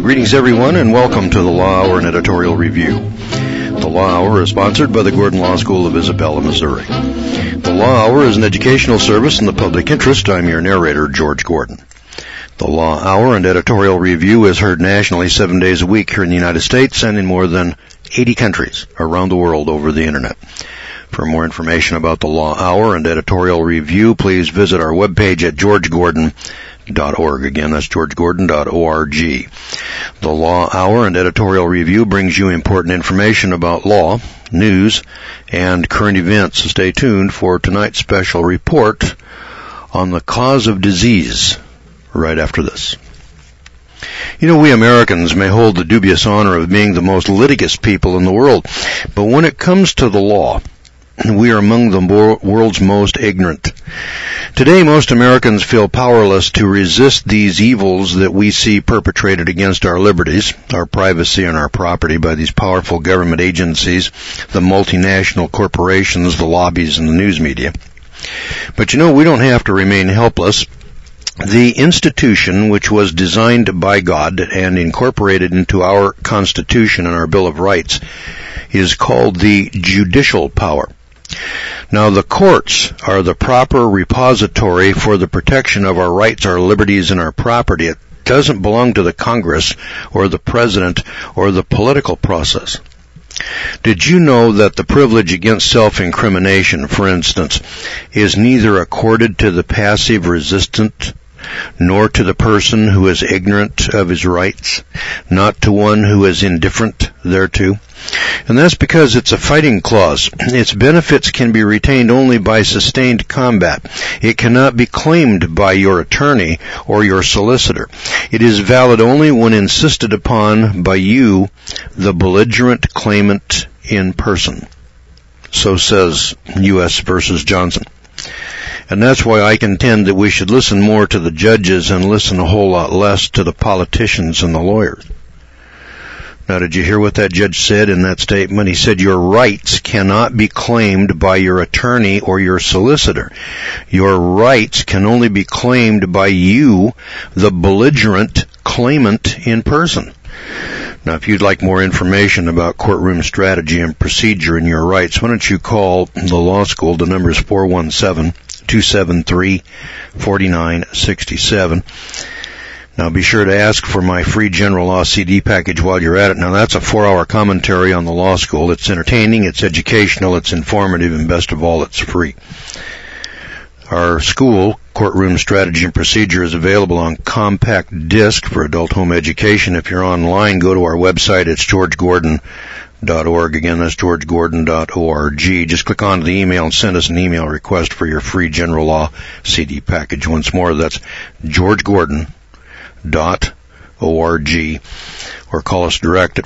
Greetings, everyone, and welcome to the Law Hour and Editorial Review. The Law Hour is sponsored by the Gordon Law School of Isabella, Missouri. The Law Hour is an educational service in the public interest. I'm your narrator, George Gordon. The Law Hour and Editorial Review is heard nationally 7 days a week here in the United States and in more than 80 countries around the world over the Internet. For more information about the Law Hour and Editorial Review, please visit our webpage at georgegordon.org. Again, that's georgegordon.org. The Law Hour and Editorial Review brings you important information about law, news, and current events. So stay tuned for tonight's special report on the cause of disease right after this. You know, we Americans may hold the dubious honor of being the most litigious people in the world, but when it comes to the law, we are among the world's most ignorant. Today, most Americans feel powerless to resist these evils that we see perpetrated against our liberties, our privacy, and our property by these powerful government agencies, the multinational corporations, the lobbies, and the news media. But you know, we don't have to remain helpless. The institution, which was designed by God and incorporated into our Constitution and our Bill of Rights, is called the judicial power. Now, the courts are the proper repository for the protection of our rights, our liberties, and our property. It doesn't belong to the Congress or the President or the political process. Did you know that the privilege against self-incrimination, for instance, is neither accorded to the passive resistant nor to the person who is ignorant of his rights, not to one who is indifferent thereto? And that's because it's a fighting clause. Its benefits can be retained only by sustained combat. It cannot be claimed by your attorney or your solicitor. It is valid only when insisted upon by you, the belligerent claimant in person. So says U.S. versus Johnson. And that's why I contend that we should listen more to the judges and listen a whole lot less to the politicians and the lawyers. Now, did you hear what that judge said in that statement? He said your rights cannot be claimed by your attorney or your solicitor. Your rights can only be claimed by you, the belligerent claimant in person. Now, if you'd like more information about courtroom strategy and procedure and your rights, why don't you call the law school? The number is 417-273-4967. Now, be sure to ask for my free general law CD package while you're at it. Now, that's a 4-hour commentary on the law school. It's entertaining, it's educational, it's informative, and best of all, it's free. Our school, Courtroom Strategy and Procedure, is available on compact disc for adult home education. If you're online, go to our website. It's georgegordon.org. Again, that's georgegordon.org. Just click on the email and send us an email request for your free general law CD package. Once more, that's georgegordon.org, or call us direct at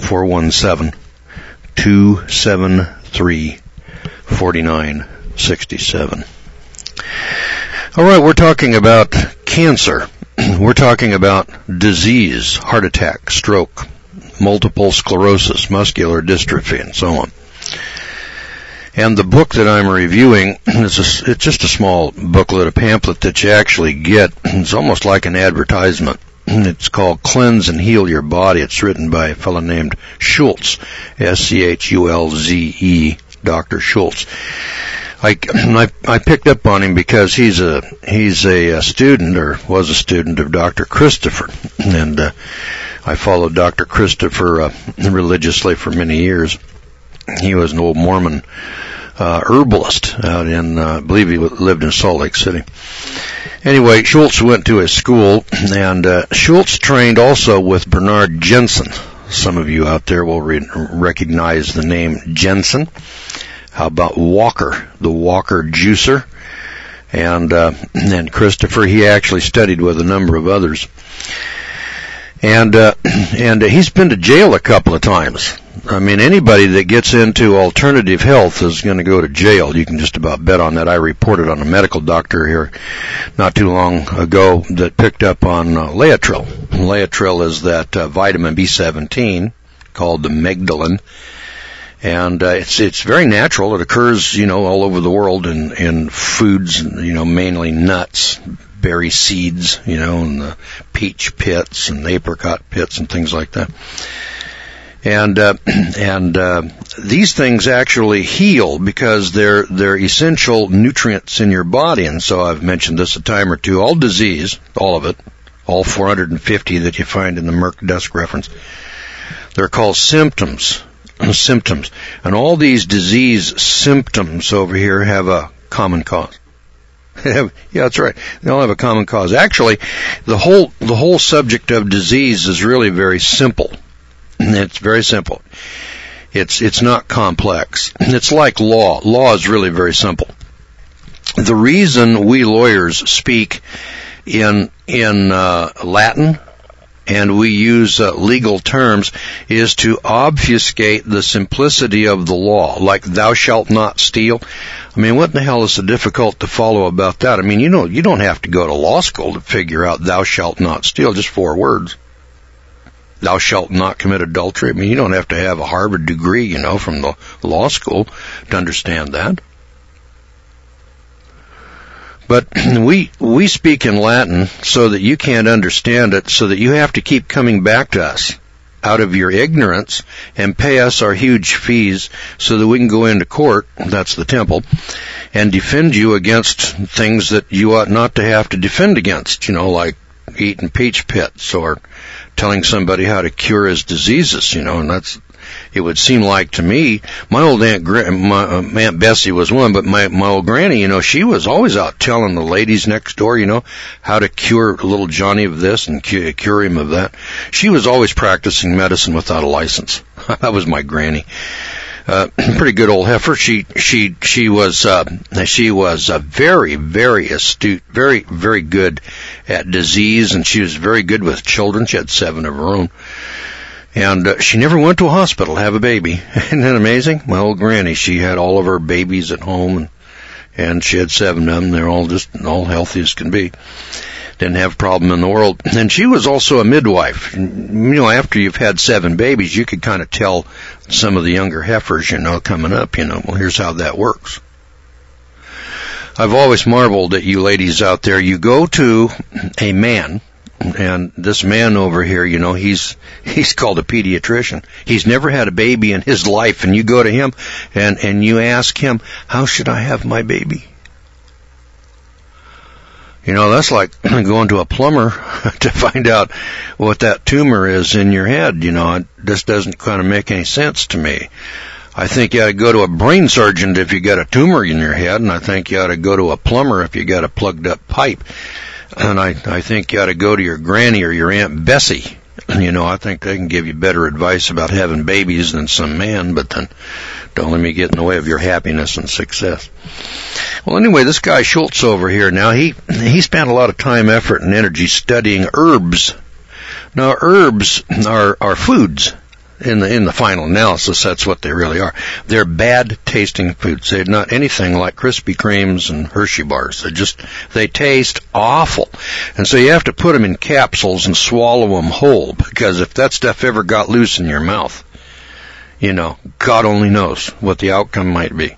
417-273-4967. All right, we're talking about cancer. We're talking about disease, heart attack, stroke, multiple sclerosis, muscular dystrophy, and so on. And the book that I'm reviewing, it's just a small booklet, a pamphlet that you actually get. It's almost like an advertisement. It's called Cleanse and Heal Your Body. It's written by a fellow named Schulze, S-C-H-U-L-Z-E, Dr. Schulze. I picked up on him because he's a student, or was a student, of Dr. Christopher, and I followed Dr. Christopher religiously for many years. He was an old Mormon herbalist out in, I believe he lived in Salt Lake City. Anyway, Schulze went to his school, and Schulze trained also with Bernard Jensen. Some of you out there will recognize the name Jensen. How about Walker, the Walker juicer? And Christopher, he actually studied with a number of others. And he's been to jail a couple of times. I mean, anybody that gets into alternative health is going to go to jail. You can just about bet on that. I reported on a medical doctor here not too long ago that picked up on Laetrile. Laetrile is that vitamin B17 called the Magdalene. And it's very natural. It occurs, all over the world in foods, mainly nuts, berry seeds, and the peach pits and apricot pits and things like that. And these things actually heal because they're essential nutrients in your body. And so I've mentioned this a time or two. All disease, all of it, all 450 that you find in the Merck Desk reference, they're called symptoms. And all these disease symptoms over here have a common cause. Yeah, that's right. They all have a common cause. Actually, the whole subject of disease is really very simple. It's very simple. It's not complex. It's like law. Law is really very simple. The reason we lawyers speak in Latin and we use legal terms is to obfuscate the simplicity of the law, like thou shalt not steal. I mean, what in the hell is so difficult to follow about that? I mean, you don't have to go to law school to figure out thou shalt not steal, just 4 words. Thou shalt not commit adultery. I mean, you don't have to have a Harvard degree, from the law school to understand that. But we speak in Latin so that you can't understand it, so that you have to keep coming back to us out of your ignorance and pay us our huge fees so that we can go into court, that's the temple, and defend you against things that you ought not to have to defend against, like eating peach pits or telling somebody how to cure his diseases, and it would seem like to me, my old Aunt Bessie was one, but my old granny, she was always out telling the ladies next door, how to cure little Johnny of this and cure him of that. She was always practicing medicine without a license. That was my granny. Pretty good old heifer. She was very, very astute, very, very good at disease, and she was very good with children. She had 7 of her own. And she never went to a hospital to have a baby. Isn't that amazing? My old granny, she had all of her babies at home, and she had 7 of them. They're all healthy as can be. Didn't have a problem in the world. And she was also a midwife. After you've had 7 babies, you could kind of tell some of the younger heifers, coming up, well, here's how that works. I've always marveled at you ladies out there. You go to a man, and this man over here, he's called a pediatrician. He's never had a baby in his life, and you go to him and you ask him, how should I have my baby? That's like going to a plumber to find out what that tumor is in your head. It just doesn't kind of make any sense to me. I think you ought to go to a brain surgeon if you got a tumor in your head, and I think you ought to go to a plumber if you got a plugged up pipe. And I think you ought to go to your granny or your Aunt Bessie. I think they can give you better advice about having babies than some man, but then don't let me get in the way of your happiness and success. Well, anyway, this guy Schultz over here now, he spent a lot of time, effort, and energy studying herbs. Now, herbs are foods. In the final analysis, that's what they really are. They're bad tasting foods. They're not anything like Krispy Kremes and Hershey bars. They taste awful. And so you have to put them in capsules and swallow them whole, because if that stuff ever got loose in your mouth, God only knows what the outcome might be.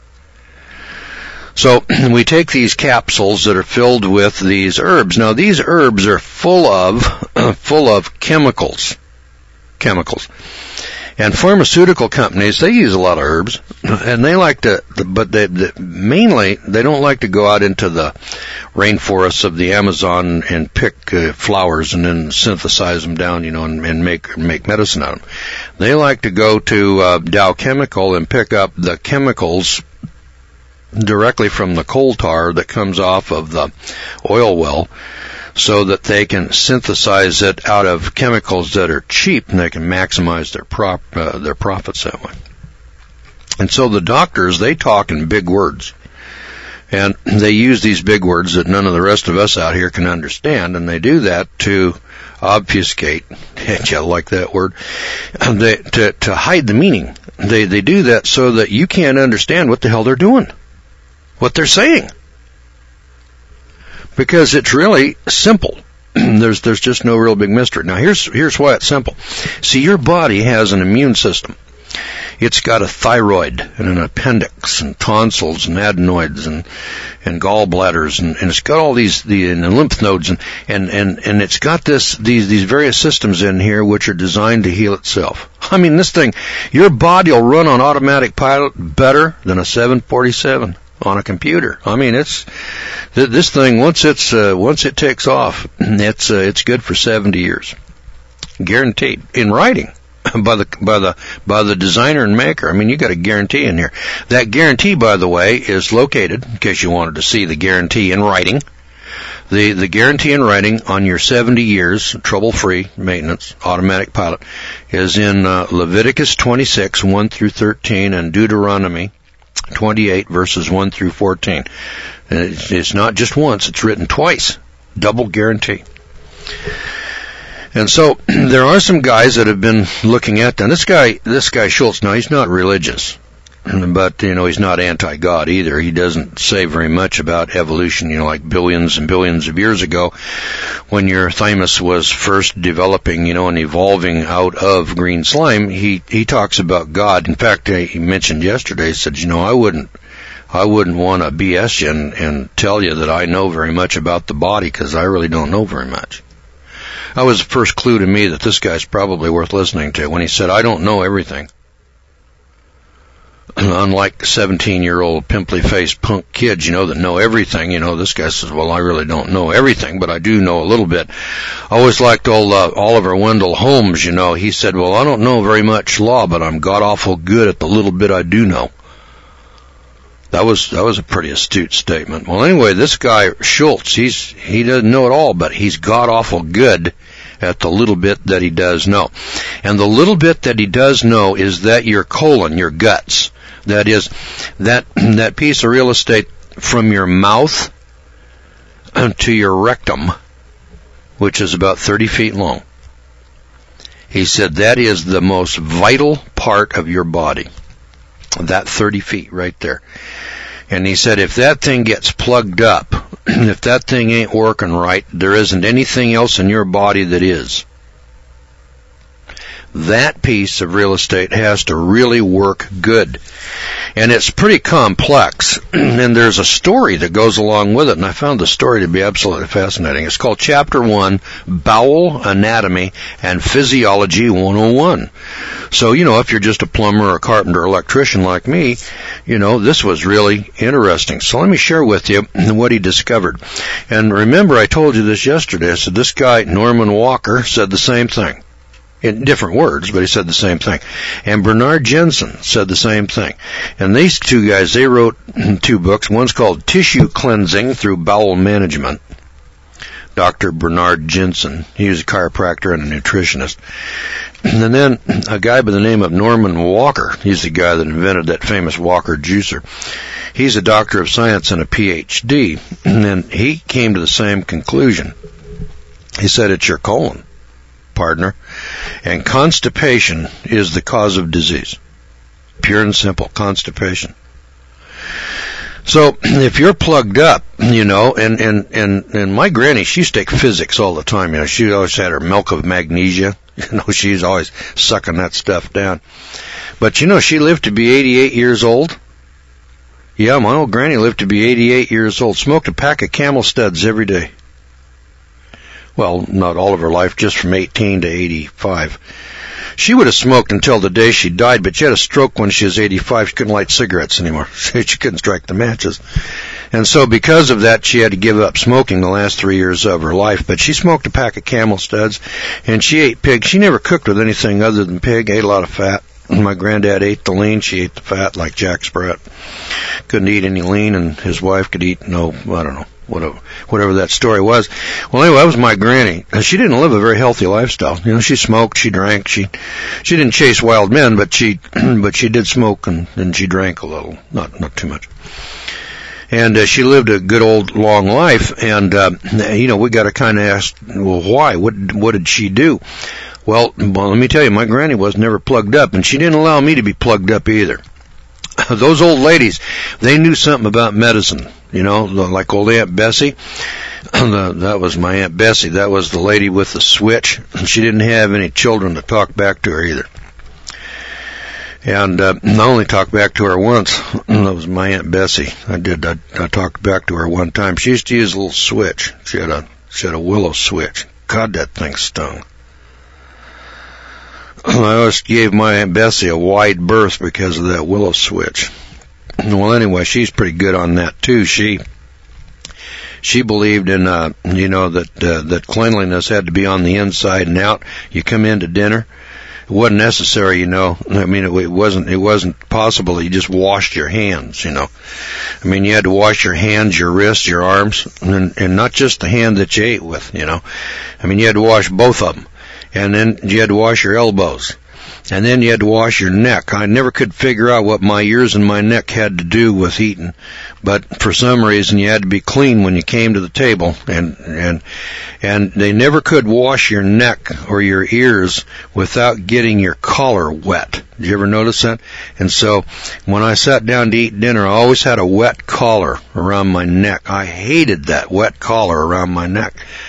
So we take these capsules that are filled with these herbs. Now these herbs are full of chemicals. And pharmaceutical companies, they use a lot of herbs, and they like to, but mainly they don't like to go out into the rainforests of the Amazon and pick flowers and then synthesize them down, and make medicine out of them. They like to go to Dow Chemical and pick up the chemicals directly from the coal tar that comes off of the oil well, so that they can synthesize it out of chemicals that are cheap, and they can maximize their profits that way. And so the doctors, they talk in big words, and they use these big words that none of the rest of us out here can understand, and they do that to obfuscate, I like that word, to hide the meaning. They do that so that you can't understand what the hell they're doing, what they're saying. Because it's really simple. There's just no real big mystery. Now here's why it's simple. See, your body has an immune system. It's got a thyroid and an appendix and tonsils and adenoids and gallbladders and it's got all these lymph nodes and it's got these various systems in here which are designed to heal itself. I mean, this thing, your body will run on automatic pilot better than a 747 on a computer. I mean, this thing, once it takes off, it's good for 70 years. Guaranteed. In writing. By the designer and maker. I mean, you got a guarantee in here. That guarantee, by the way, is located, in case you wanted to see the guarantee in writing. The guarantee in writing on your 70 years, trouble-free maintenance, automatic pilot, is in Leviticus 26, 1 through 13, and Deuteronomy 28, verses 1 through 14. It's not just once, it's written twice. Double guarantee. And so there are some guys that have been looking at that. This guy Schultz, now he's not religious, but he's not anti-God either. He doesn't say very much about evolution, like billions and billions of years ago when your thymus was first developing, and evolving out of green slime. He talks about God. In fact, he mentioned yesterday, he said, I wouldn't want to BS you and tell you that I know very much about the body because I really don't know very much. That was the first clue to me that this guy's probably worth listening to when he said, I don't know everything. Unlike 17-year-old pimply-faced punk kids, that know everything, this guy says, well, I really don't know everything, but I do know a little bit. I always liked old Oliver Wendell Holmes, he said, well, I don't know very much law, but I'm god-awful good at the little bit I do know. That was a pretty astute statement. Well, anyway, this guy, Schultz, he doesn't know it all, but he's god-awful good at the little bit that he does know. And the little bit that he does know is that your colon, your guts, that is, that piece of real estate from your mouth to your rectum, which is about 30 feet long. He said that is the most vital part of your body. That 30 feet right there. And he said if that thing gets plugged up, if that thing ain't working right, there isn't anything else in your body that is. That piece of real estate has to really work good. And it's pretty complex. And there's a story that goes along with it, and I found the story to be absolutely fascinating. It's called Chapter 1, Bowel Anatomy and Physiology 101. So, if you're just a plumber or a carpenter or electrician like me, this was really interesting. So let me share with you what he discovered. And remember, I told you this yesterday. I said this guy, Norman Walker, said the same thing. In different words, but he said the same thing. And Bernard Jensen said the same thing. And these two guys, they wrote 2 books. One's called Tissue Cleansing Through Bowel Management. Dr. Bernard Jensen. He was a chiropractor and a nutritionist. And then a guy by the name of Norman Walker. He's the guy that invented that famous Walker juicer. He's a doctor of science and a PhD. And then he came to the same conclusion. He said, it's your colon, partner. And constipation is the cause of disease. Pure and simple, constipation. So if you're plugged up, and my granny, she used to take physics all the time. She always had her milk of magnesia. She's always sucking that stuff down. But she lived to be 88 years old. Yeah, my old granny lived to be 88 years old. Smoked a pack of Camel Studs every day. Well, not all of her life, just from 18 to 85. She would have smoked until the day she died, but she had a stroke when she was 85. She couldn't light cigarettes anymore. She couldn't strike the matches. And so because of that, she had to give up smoking the last 3 years of her life. But she smoked a pack of Camel Studs, and she ate pig. She never cooked with anything other than pig, ate a lot of fat. My granddad ate the lean, she ate the fat like Jack Sprat. Couldn't eat any lean, and his wife could eat whatever that story was. Well, anyway, that was my granny. She didn't live a very healthy lifestyle. She smoked, she drank, she didn't chase wild men, but she did smoke and she drank a little, not too much. And she lived a good old long life, and we got to kind of ask, well, why? What did she do? Well, let me tell you, my granny was never plugged up, and she didn't allow me to be plugged up either. Those old ladies, they knew something about medicine, like old Aunt Bessie. That was my Aunt Bessie. That was the lady with the switch, and she didn't have any children to talk back to her either. And I only talked back to her once. That was my Aunt Bessie. I talked back to her one time. She used to use a little switch. She had a willow switch. God, that thing stung. I always gave my Aunt Bessie a wide berth because of that willow switch. Well, anyway, she's pretty good on that too. She believed in, that cleanliness had to be on the inside and out. You come into dinner, it wasn't necessary, I mean, it wasn't possible that you just washed your hands, I mean, you had to wash your hands, your wrists, your arms, and not just the hand that you ate with, I mean, you had to wash both of them. And then you had to wash your elbows. And then you had to wash your neck. I never could figure out what my ears and my neck had to do with eating. But for some reason you had to be clean when you came to the table. And they never could wash your neck or your ears without getting your collar wet. Did you ever notice that? And so when I sat down to eat dinner, I always had a wet collar around my neck. I hated that wet collar around my neck.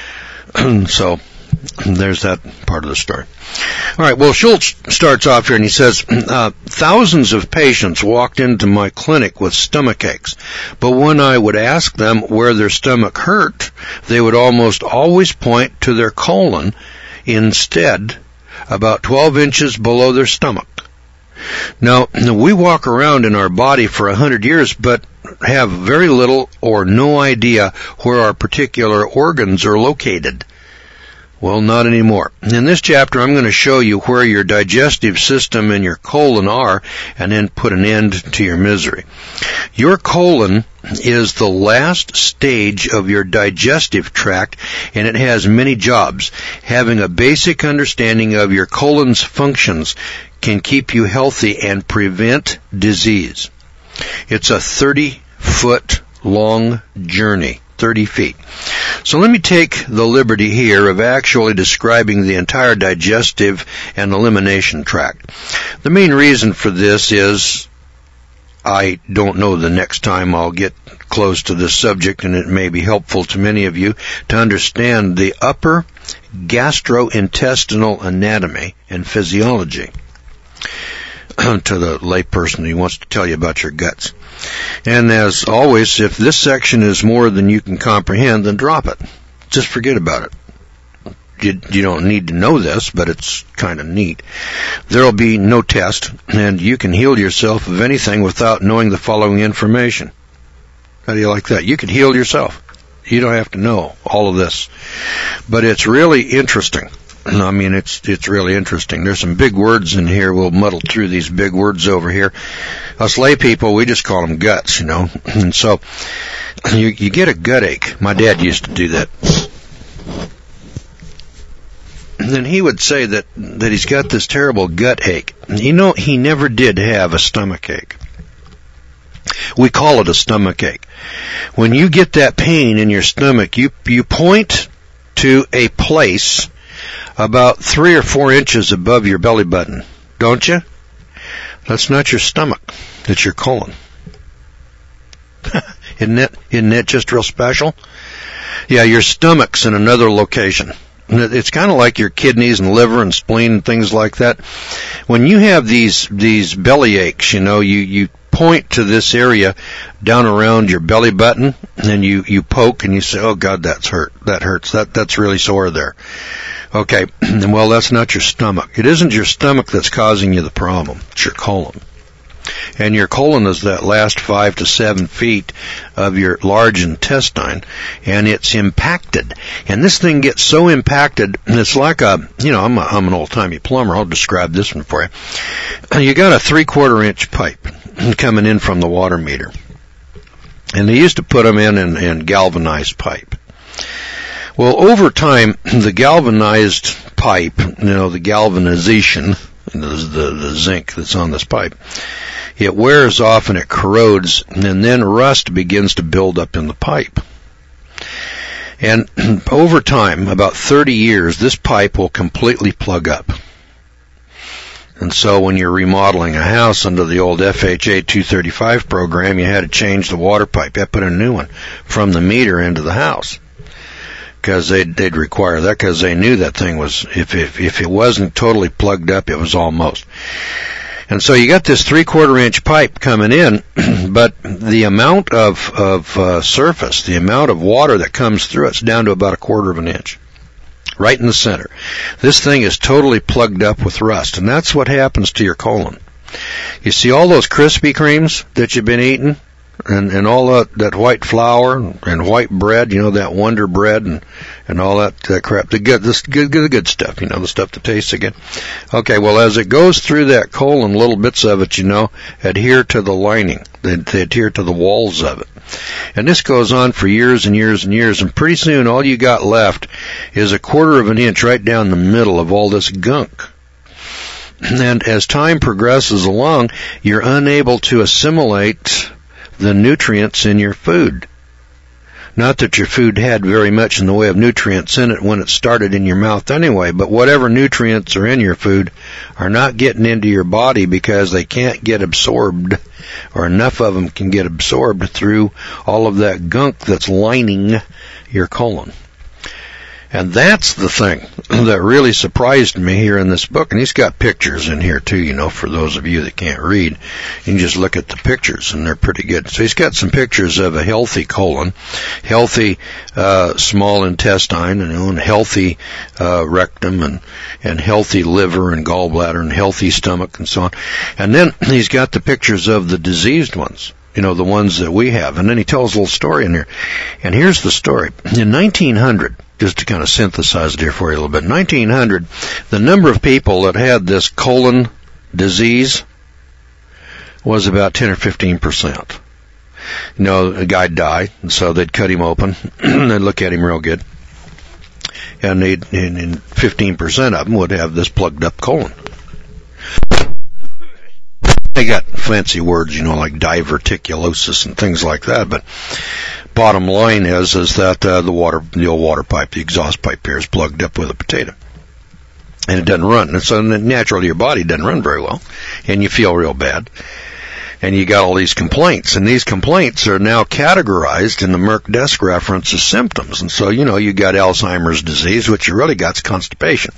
So there's that part of the story. All right, well, Schultz starts off here and he says, thousands of patients walked into my clinic with stomach aches, but when I would ask them where their stomach hurt, they would almost always point to their colon instead, about 12 inches below their stomach. Now, we walk around in our body for 100 years, but have very little or no idea where our particular organs are located. Well, not anymore. In this chapter, I'm going to show you where your digestive system and your colon are, and then put an end to your misery. Your colon is the last stage of your digestive tract, and it has many jobs. Having a basic understanding of your colon's functions can keep you healthy and prevent disease. It's a 30-foot long journey. 30 feet. So let me take the liberty here of actually describing the entire digestive and elimination tract. The main reason for this is I don't know the next time I'll get close to this subject, and it may be helpful to many of you to understand the upper gastrointestinal anatomy and physiology to the layperson who wants to tell you about your guts. And as always, if this section is more than you can comprehend, then drop it. Just forget about it. You don't need to know this, but it's kind of neat. There will be no test, and you can heal yourself of anything without knowing the following information. How do you like that? You can heal yourself. You don't have to know all of this. But it's really interesting. I mean, it's really interesting. There's some big words in here. We'll muddle through these big words over here. Us lay people, we just call them guts, And so you get a gut ache. My dad used to do that. And then he would say that he's got this terrible gut ache. He never did have a stomach ache. We call it a stomach ache. When you get that pain in your stomach, you point to a place about 3 or 4 inches above your belly button, don't you? That's not your stomach. It's your colon. Isn't it just real special? Yeah, your stomach's in another location. It's kind of like your kidneys and liver and spleen and things like that. When you have these belly aches, you point to this area down around your belly button, and you poke and you say, "Oh God, that hurts. That's really sore there." Okay, well, that's not your stomach. It isn't your stomach that's causing you the problem. It's your colon. And your colon is that last 5 to 7 feet of your large intestine, and it's impacted. And this thing gets so impacted, and it's like I'm an old-timey plumber. I'll describe this one for you. You got a 3/4 inch pipe coming in from the water meter. And they used to put them in galvanized pipe. Well, over time, the galvanized pipe, the galvanization, the zinc that's on this pipe, it wears off and it corrodes, and then rust begins to build up in the pipe. And over time, about 30 years, this pipe will completely plug up. And so when you're remodeling a house under the old FHA 235 program, you had to change the water pipe. You had to put a new one from the meter into the house. Because they'd require that, because they knew that thing was, if it wasn't totally plugged up, it was almost. And so you got this 3/4 inch pipe coming in, but the amount of surface, the amount of water that comes through it's down to about 1/4 of an inch. Right in the center. This thing is totally plugged up with rust, and that's what happens to your colon. You see all those Krispy Kremes that you've been eating, and all that white flour and white bread, that Wonder Bread and all that crap, the good stuff, the stuff that tastes good. Okay, well, as it goes through that colon, little bits of it, adhere to the lining. They adhere to the walls of it. And this goes on for years and years and years, and pretty soon all you got left is 1/4 of an inch right down the middle of all this gunk. And as time progresses along, you're unable to assimilate the nutrients in your food. Not that your food had very much in the way of nutrients in it when it started in your mouth anyway, but whatever nutrients are in your food are not getting into your body because they can't get absorbed, or enough of them can get absorbed through all of that gunk that's lining your colon. And that's the thing that really surprised me here in this book. And he's got pictures in here too, for those of you that can't read. You can just look at the pictures and they're pretty good. So he's got some pictures of a healthy colon, healthy small intestine, and healthy rectum, and healthy liver and gallbladder, and healthy stomach, and so on. And then he's got the pictures of the diseased ones. The ones that we have. And then he tells a little story in here. And here's the story. In 1900, just to kind of synthesize it here for you a little bit, 1900, the number of people that had this colon disease was about 10 or 15%. A guy died, and so they'd cut him open, and they'd look at him real good. And 15% of them would have this plugged up colon. They got fancy words, like diverticulosis and things like that, but bottom line is that the old water pipe, the exhaust pipe here, is plugged up with a potato. And it doesn't run. And so naturally your body doesn't run very well, and you feel real bad. And you got all these complaints, and these complaints are now categorized in the Merck desk reference as symptoms. And so, you got Alzheimer's disease, which you really got's constipation.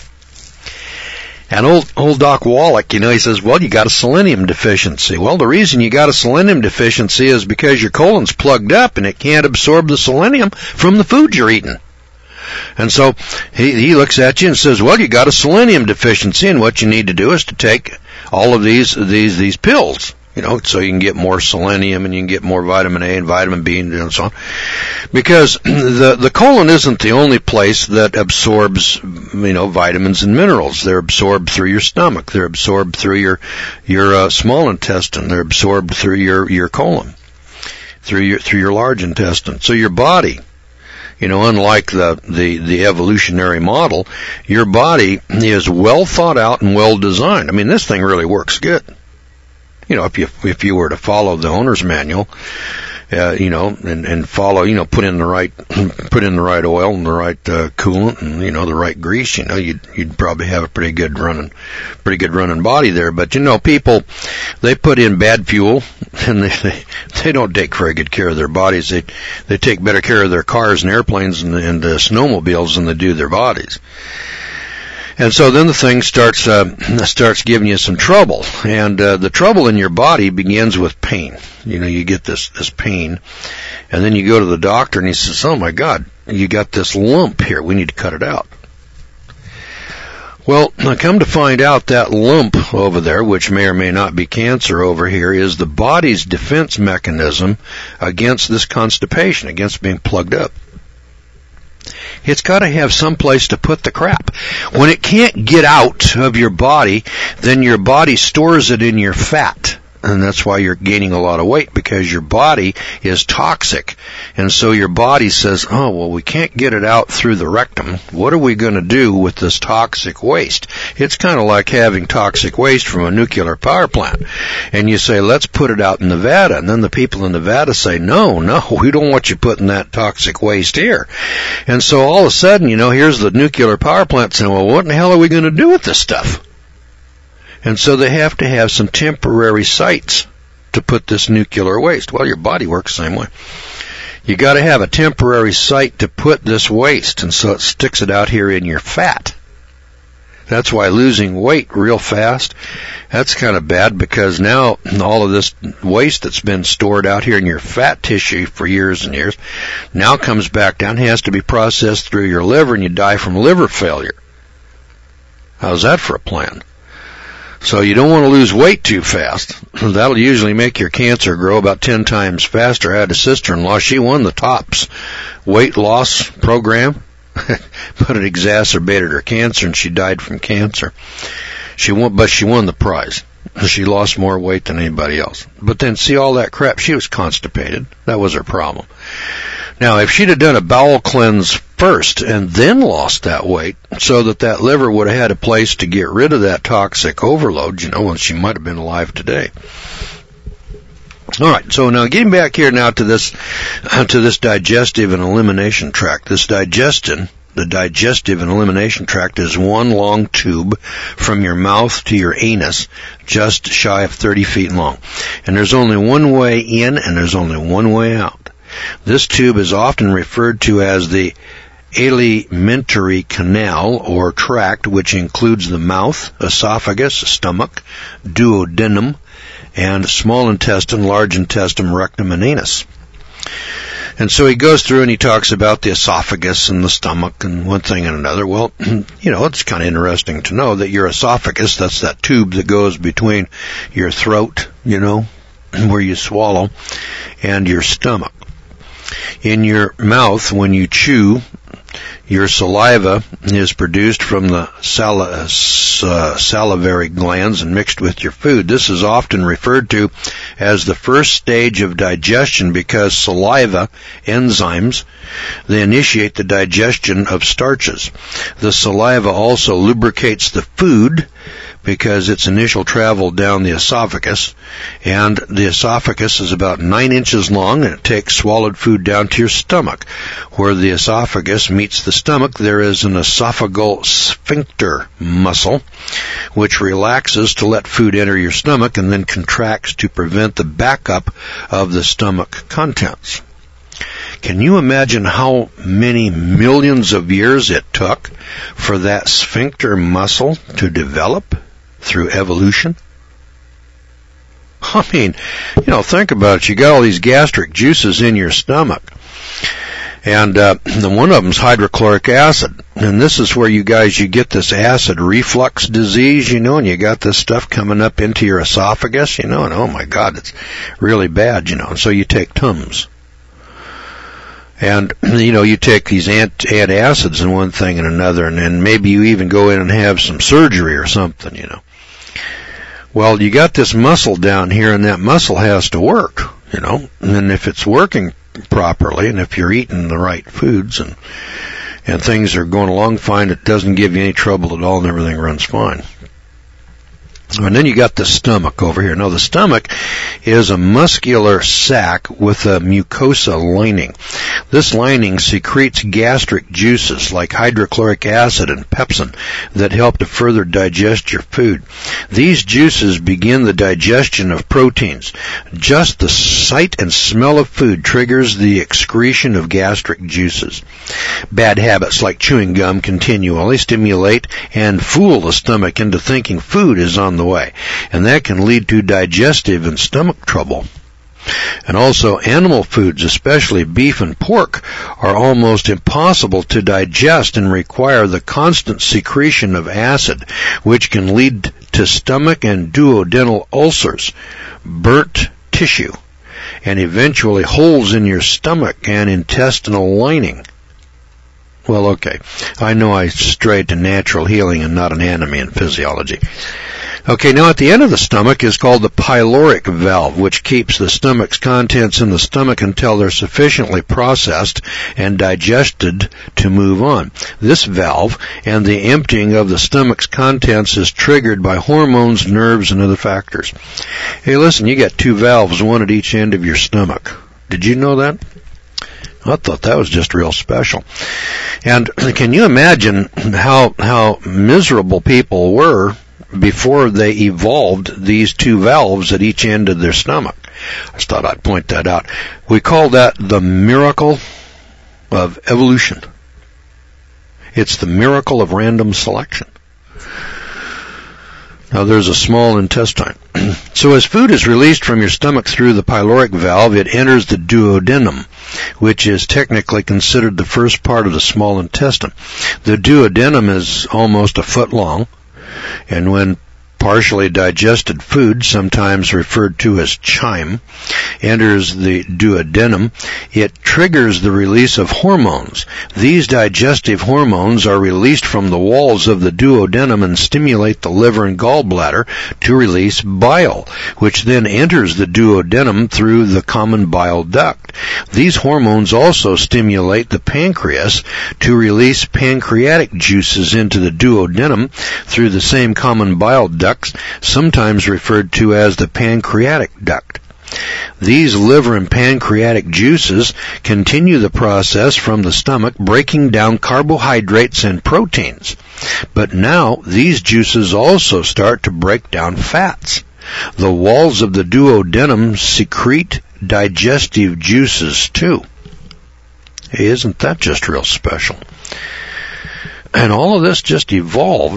And old Doc Wallach, he says, well, you got a selenium deficiency. Well, the reason you got a selenium deficiency is because your colon's plugged up and it can't absorb the selenium from the food you're eating. And so he looks at you and says, well, you got a selenium deficiency, and what you need to do is to take all of these pills. So you can get more selenium and you can get more vitamin A and vitamin B and so on. Because the colon isn't the only place that absorbs, vitamins and minerals. They're absorbed through your stomach. They're absorbed through your small intestine. They're absorbed through your colon, through your large intestine. So your body, unlike the evolutionary model, your body is well thought out and well designed. I mean, this thing really works good. If you were to follow the owner's manual, and follow, put in the right oil and the right coolant and the right grease, you'd probably have a pretty good running body there. But people, they put in bad fuel, and they don't take very good care of their bodies. They take better care of their cars and airplanes and snowmobiles than they do their bodies. And so then the thing starts giving you some trouble, and the trouble in your body begins with pain. You get this pain, and then you go to the doctor, and he says, "Oh my God, you got this lump here. We need to cut it out." Well, I come to find out that lump over there, which may or may not be cancer over here, is the body's defense mechanism against this constipation, against being plugged up. It's got to have some place to put the crap. When it can't get out of your body, then your body stores it in your fat. And that's why you're gaining a lot of weight, because your body is toxic. And so your body says, oh, well, we can't get it out through the rectum. What are we going to do with this toxic waste? It's kind of like having toxic waste from a nuclear power plant. And you say, let's put it out in Nevada. And then the people in Nevada say, no, we don't want you putting that toxic waste here. And so all of a sudden, here's the nuclear power plant saying, well, what in the hell are we going to do with this stuff? And so they have to have some temporary sites to put this nuclear waste. Well, your body works the same way. You got to have a temporary site to put this waste, and so it sticks it out here in your fat. That's why losing weight real fast, that's kind of bad, because now all of this waste that's been stored out here in your fat tissue for years and years now comes back down, has to be processed through your liver, and you die from liver failure. How's that for a plan? So you don't want to lose weight too fast. That'll usually make your cancer grow about 10 times faster. I had a sister-in-law, she won the TOPS weight loss program. But it exacerbated her cancer, and she died from cancer. But she won the prize. She lost more weight than anybody else. But then, see all that crap, she was constipated. That was her problem. Now, if she'd have done a bowel cleanse first and then lost that weight, so that liver would have had a place to get rid of that toxic overload, well, she might have been alive today. All right, so now getting back here now to this digestive and elimination tract. This digestion, the digestive and elimination tract, is one long tube from your mouth to your anus, just shy of 30 feet long. And there's only one way in and there's only one way out. This tube is often referred to as the alimentary canal or tract, which includes the mouth, esophagus, stomach, duodenum, and small intestine, large intestine, rectum, and anus. And so he goes through and he talks about the esophagus and the stomach and one thing and another. Well, it's kind of interesting to know that your esophagus, that's that tube that goes between your throat, where you swallow, and your stomach. In your mouth, when you chew, your saliva is produced from the salivary glands and mixed with your food. This is often referred to as the first stage of digestion because saliva enzymes, they initiate the digestion of starches. The saliva also lubricates the food because its initial travel down the esophagus, and the esophagus is about 9 inches long, and it takes swallowed food down to your stomach. Where the esophagus meets the stomach, there is an esophageal sphincter muscle, which relaxes to let food enter your stomach and then contracts to prevent the backup of the stomach contents. Can you imagine how many millions of years it took for that sphincter muscle to develop through evolution? I mean, think about it. You got all these gastric juices in your stomach. And one of them's hydrochloric acid. And this is where you get this acid reflux disease, and you got this stuff coming up into your esophagus, and oh my God, it's really bad, and so you take Tums. And, you take these antacids and one thing and another, and then maybe you even go in and have some surgery or something, Well, you got this muscle down here, and that muscle has to work, and if it's working properly, and if you're eating the right foods and things are going along fine, it doesn't give you any trouble at all, and everything runs fine. And then you got the stomach over here. Now, the stomach is a muscular sac with a mucosa lining. This lining secretes gastric juices like hydrochloric acid and pepsin that help to further digest your food. These juices begin the digestion of proteins. Just the sight and smell of food triggers the excretion of gastric juices. Bad habits like chewing gum continually stimulate and fool the stomach into thinking food is on the way, and that can lead to digestive and stomach trouble. And also, animal foods, especially beef and pork, are almost impossible to digest and require the constant secretion of acid, which can lead to stomach and duodenal ulcers, burnt tissue, and eventually holes in your stomach and intestinal lining. Well, okay, I know I strayed to natural healing and not anatomy and physiology. Okay, now at the end of the stomach is called the pyloric valve, which keeps the stomach's contents in the stomach until they're sufficiently processed and digested to move on. This valve and the emptying of the stomach's contents is triggered by hormones, nerves, and other factors. Hey, listen, you got 2 valves, one at each end of your stomach. Did you know that? I thought that was just real special. And can you imagine how miserable people were before they evolved these 2 valves at each end of their stomach? I just thought I'd point that out. We call that the miracle of evolution. It's the miracle of random selection. Now there's a small intestine. So as food is released from your stomach through the pyloric valve, it enters the duodenum, which is technically considered the first part of the small intestine. The duodenum is almost a foot long, and when partially digested food, sometimes referred to as chyme, enters the duodenum, it triggers the release of hormones. These digestive hormones are released from the walls of the duodenum and stimulate the liver and gallbladder to release bile, which then enters the duodenum through the common bile duct. These hormones also stimulate the pancreas to release pancreatic juices into the duodenum through the same common bile duct, sometimes referred to as the pancreatic duct. These liver and pancreatic juices continue the process from the stomach, breaking down carbohydrates and proteins. But now these juices also start to break down fats. The walls of the duodenum secrete digestive juices too. Hey, isn't that just real special? And all of this just evolved,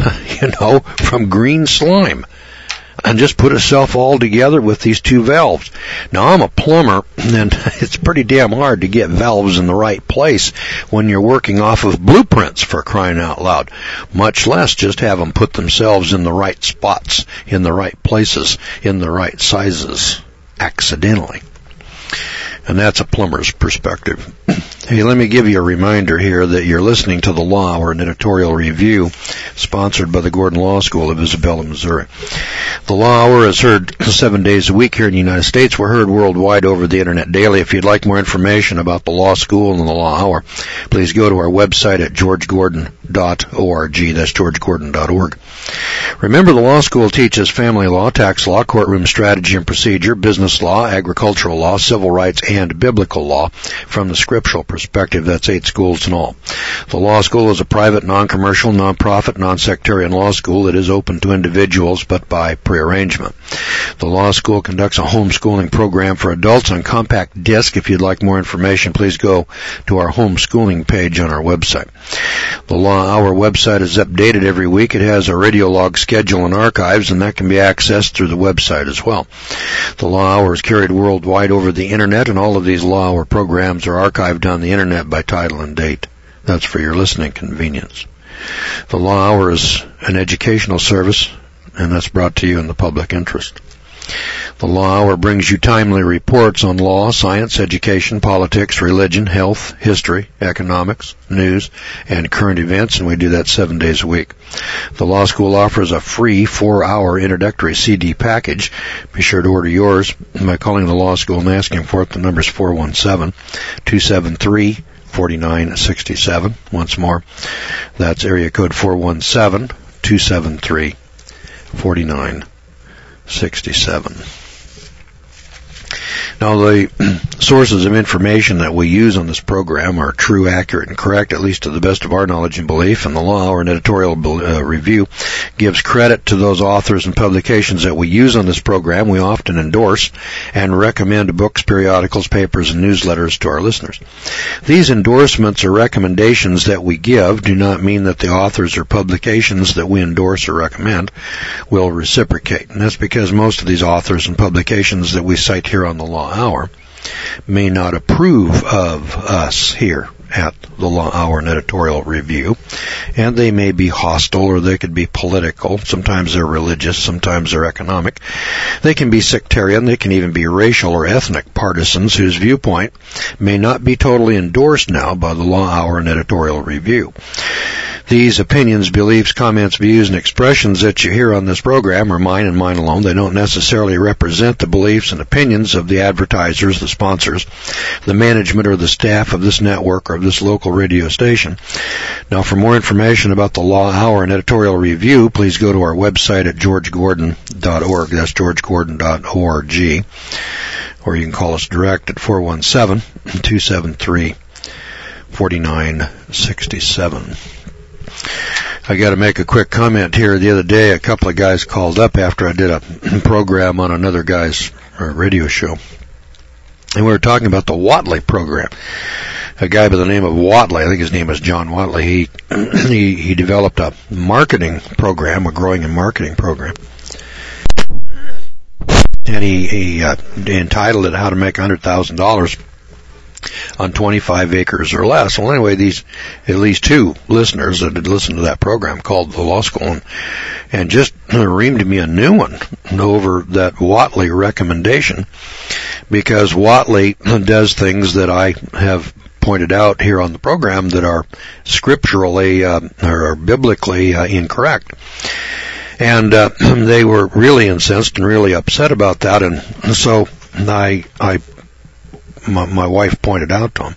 from green slime, and just put itself all together with these two valves. Now, I'm a plumber, and it's pretty damn hard to get valves in the right place when you're working off of blueprints, for crying out loud, much less just have them put themselves in the right spots, in the right places, in the right sizes, accidentally. And that's a plumber's perspective. Hey, let me give you a reminder here that you're listening to The Law Hour, an editorial review sponsored by the Gordon Law School of Isabella, Missouri. The Law Hour is heard 7 days a week here in the United States. We're heard worldwide over the Internet daily. If you'd like more information about the Law School and the Law Hour, please go to our website at georgegordon.org. That's georgegordon.org. Remember, the law school teaches family law, tax law, courtroom strategy and procedure, business law, agricultural law, civil rights, and biblical law from the scriptural perspective. That's 8 schools in all. The law school is a private, non-commercial, non-profit, non-sectarian law school that is open to individuals, but by prearrangement. The law school conducts a homeschooling program for adults on compact disc. If you'd like more information, please go to our homeschooling page on our website. The Law Hour website is updated every week. It has a radio log schedule and archives, and that can be accessed through the website as well. The Law Hour is carried worldwide over the Internet, and all of these Law Hour programs are archived on the Internet by title and date. That's for your listening convenience. The Law Hour is an educational service, and that's brought to you in the public interest. The Law Hour brings you timely reports on law, science, education, politics, religion, health, history, economics, news, and current events, and we do that 7 days a week. The Law School offers a free 4-hour introductory CD package. Be sure to order yours by calling the Law School and asking for it. The number is 417-273-4967. Once more, that's area code 417-273-4967. Now, the sources of information that we use on this program are true, accurate, and correct, at least to the best of our knowledge and belief, and the Law Hour and editorial review gives credit to those authors and publications that we use on this program. We often endorse and recommend books, periodicals, papers, and newsletters to our listeners. These endorsements or recommendations that we give do not mean that the authors or publications that we endorse or recommend will reciprocate, and that's because most of these authors and publications that we cite here on the Law Hour may not approve of us here at the Law Hour and editorial review, and they may be hostile, or they could be political. Sometimes they're religious, sometimes they're economic. They can be sectarian, they can even be racial or ethnic partisans whose viewpoint may not be totally endorsed now by the Law Hour and editorial review. These opinions, beliefs, comments, views, and expressions that you hear on this program are mine and mine alone. They don't necessarily represent the beliefs and opinions of the advertisers, the sponsors, the management, or the staff of this network or of this local radio station. Now, for more information about the Law Hour and editorial review, please go to our website at georgegordon.org. That's georgegordon.org. Or you can call us direct at 417-273-4967. I got to make a quick comment here. The other day, a couple of guys called up after I did a program on another guy's radio show, and we were talking about the Whatley program. a guy by the name of Watley. I think his name is John Watley. He developed a marketing program, a growing and marketing program. And he entitled it How to Make $100,000 on 25 acres or less. Well, anyway, these at least two listeners that had listened to that program called the law school and just reamed me a new one over that Watley recommendation, because Watley does things that I have pointed out here on the program that are scripturally or biblically incorrect. And they were really incensed and really upset about that, and so my wife pointed out to them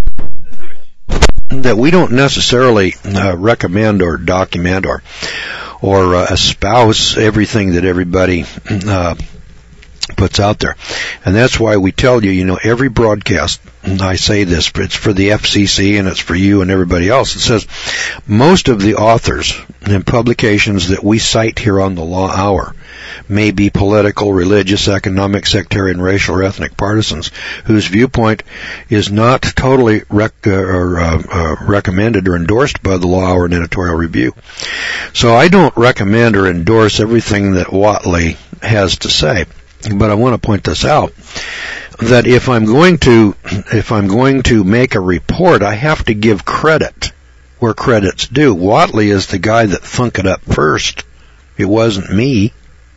that we don't necessarily recommend or document or espouse everything that everybody puts out there. And that's why we tell you, every broadcast, and I say this, it's for the FCC and it's for you and everybody else. It says most of the authors and publications that we cite here on the Law Hour may be political, religious, economic, sectarian, racial, or ethnic partisans whose viewpoint is not totally recommended or endorsed by the Law Hour and Editorial Review. So I don't recommend or endorse everything that Watley has to say. But I want to point this out, that if I'm going to make a report, I have to give credit where credit's due. Watley is the guy that thunk it up first. It wasn't me.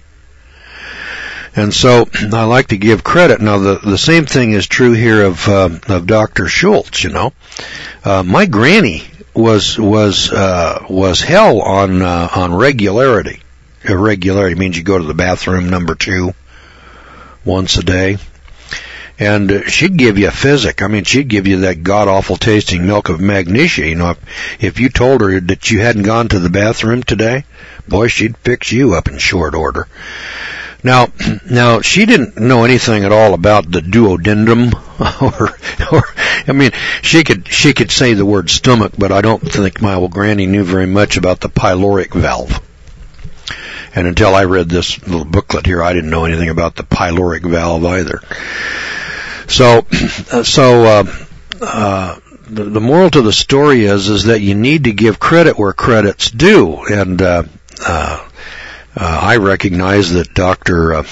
And so I like to give credit. Now the same thing is true here of Dr. Schultz, My granny was hell on regularity. Irregularity means you go to the bathroom number 2 once a day. And she'd give you a physic. I mean, she'd give you that god-awful tasting milk of magnesia. If you told her that you hadn't gone to the bathroom today, boy, she'd fix you up in short order. Now she didn't know anything at all about the duodenum, she could say the word stomach, but I don't think my old granny knew very much about the pyloric valve. And until I read this little booklet here, I didn't know anything about the pyloric valve either. So the moral to the story is that you need to give credit where credit's due. And I recognize that Dr.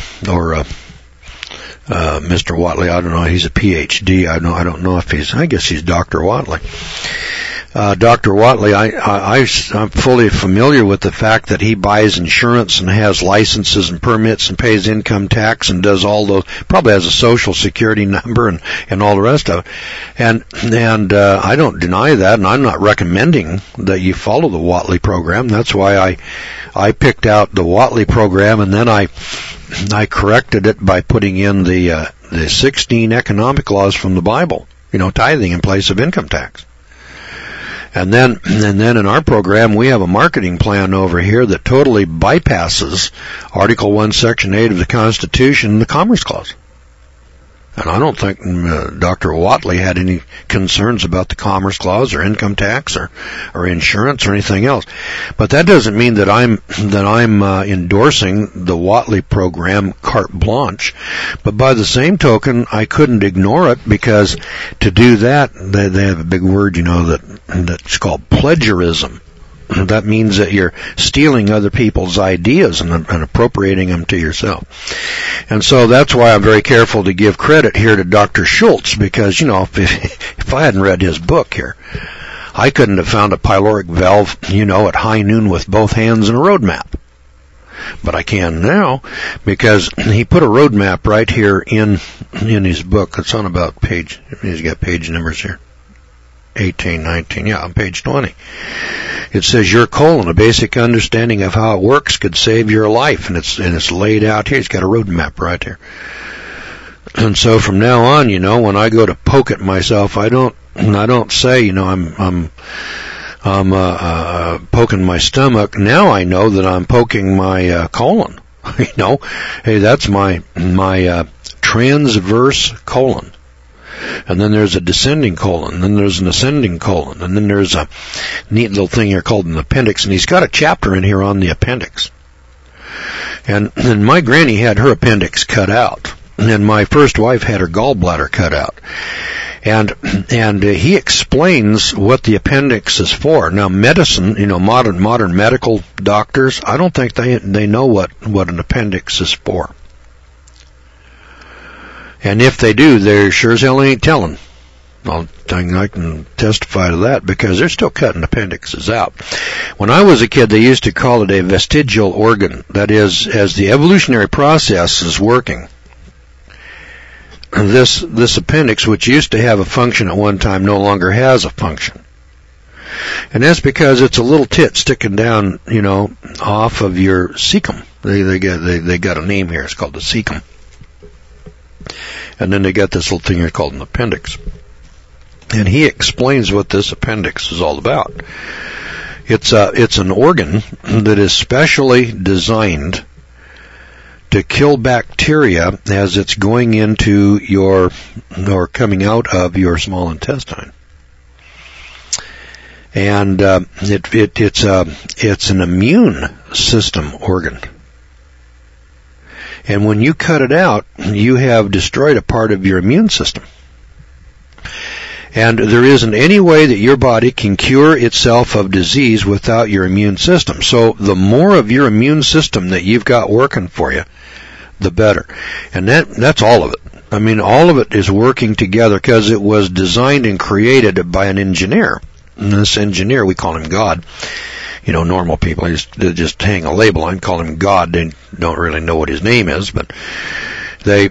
Mr. Watley, I don't know, he's a PhD. I don't know if I guess he's Dr. Watley. Dr. Watley, I'm fully familiar with the fact that he buys insurance and has licenses and permits and pays income tax and does all those, probably has a social security number and all the rest of it. And I don't deny that, and I'm not recommending that you follow the Watley program. That's why I picked out the Watley program, and then I corrected it by putting in the 16 economic laws from the Bible, tithing in place of income tax. And then in our program, we have a marketing plan over here that totally bypasses Article 1, Section 8 of the Constitution, the Commerce Clause. And I don't think Dr. Watley had any concerns about the Commerce Clause or income tax or insurance or anything else. But that doesn't mean that I'm endorsing the Watley program carte blanche. But by the same token, I couldn't ignore it, because to do that, they have a big word, that's called plagiarism. That means that you're stealing other people's ideas and appropriating them to yourself. And so that's why I'm very careful to give credit here to Dr. Schultz, because, if I hadn't read his book here, I couldn't have found a pyloric valve, at high noon with both hands and a road map. But I can now, because he put a road map right here in his book. It's on about page, he's got page numbers here. 18, 19, on page 20. It says your colon, a basic understanding of how it works could save your life, and it's laid out here. It's got a road map right there. And so from now on, when I go to poke at myself, I don't say, I'm poking my stomach. Now I know that I'm poking my colon. Hey, that's my transverse colon. And then there's a descending colon, and then there's an ascending colon, and then there's a neat little thing here called an appendix, and he's got a chapter in here on the appendix. And my granny had her appendix cut out, and my first wife had her gallbladder cut out. And he explains what the appendix is for. Now, medicine, modern medical doctors, I don't think they know what an appendix is for. And if they do, they sure as hell ain't telling. I can testify to that because they're still cutting appendixes out. When I was a kid, they used to call it a vestigial organ. That is, as the evolutionary process is working, this appendix, which used to have a function at one time, no longer has a function. And that's because it's a little tit sticking down, off of your cecum. They got a name here. It's called the cecum. And then they got this little thing here called an appendix. And he explains what this appendix is all about. It's an organ that is specially designed to kill bacteria as it's going into or coming out of your small intestine. And it's an immune system organ. And when you cut it out, you have destroyed a part of your immune system. And there isn't any way that your body can cure itself of disease without your immune system. So the more of your immune system that you've got working for you, the better. And that's all of it. I mean, all of it is working together because it was designed and created by an engineer. And this engineer, we call him God. Normal people they just hang a label on, call him God. They don't really know what his name is, but they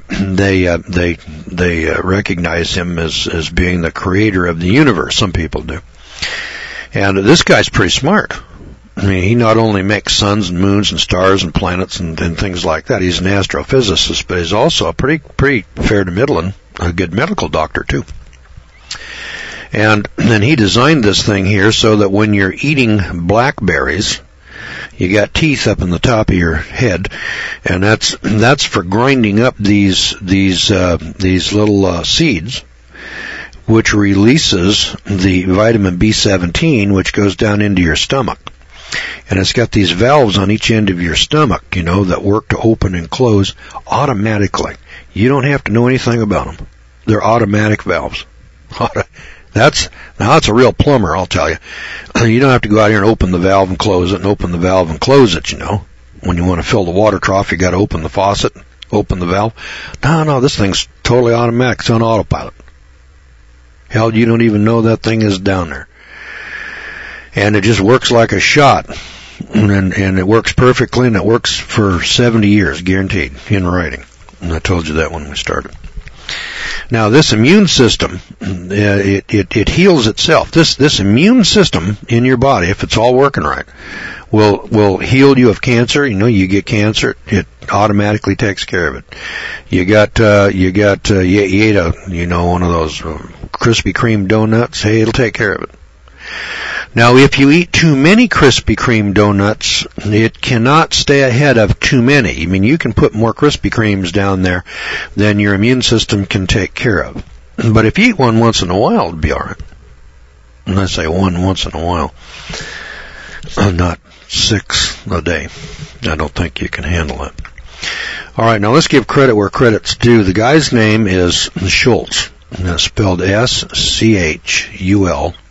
recognize him as being the creator of the universe. Some people do. And this guy's pretty smart. I mean, he not only makes suns and moons and stars and planets and things like that. He's an astrophysicist, but he's also a pretty fair to middling, a good medical doctor too. And then he designed this thing here so that when you're eating blackberries, you got teeth up in the top of your head, and that's for grinding up these little seeds, which releases the vitamin B17, which goes down into your stomach. And it's got these valves on each end of your stomach, that work to open and close automatically. You don't have to know anything about them. They're automatic valves. That's a real plumber, I'll tell you. You don't have to go out here and open the valve and close it and open the valve and close it, When you want to fill the water trough, you got to open the faucet, open the valve. No, this thing's totally automatic. It's on autopilot. Hell, you don't even know that thing is down there. And it just works like a shot. And it works perfectly, and it works for 70 years, guaranteed, in writing. And I told you that when we started. Now, this immune system, it heals itself. This immune system in your body, if it's all working right, will heal you of cancer. You get cancer, it automatically takes care of it. You ate one of those Krispy Kreme donuts. Hey, it'll take care of it. Now, if you eat too many Krispy Kreme donuts, it cannot stay ahead of too many. I mean, you can put more Krispy Kremes down there than your immune system can take care of. But if you eat one once in a while, it'll be all right. And I say one once in a while, not 6 a day. I don't think you can handle it. All right, now let's give credit where credit's due. The guy's name is Schulze, and it's spelled S-C-H-U-L.